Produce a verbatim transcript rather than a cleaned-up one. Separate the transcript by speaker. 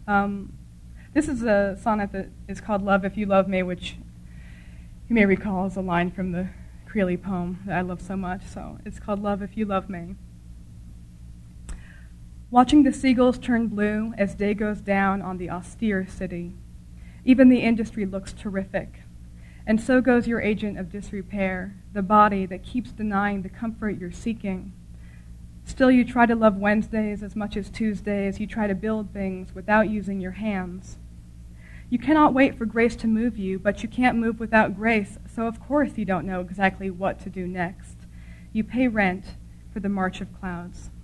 Speaker 1: Um, this is a sonnet that is called Love If You Love Me, which you may recall is a line from the Creeley poem that I love so much. So it's called Love If You Love Me. Watching the seagulls turn blue as day goes down on the austere city. Even the industry looks terrific. And so goes your agent of disrepair, the body that keeps denying the comfort you're seeking. Still, you try to love Wednesdays as much as Tuesdays. You try to build things without using your hands. You cannot wait for grace to move you, but you can't move without grace, so of course you don't know exactly what to do next. You pay rent for the march of clouds.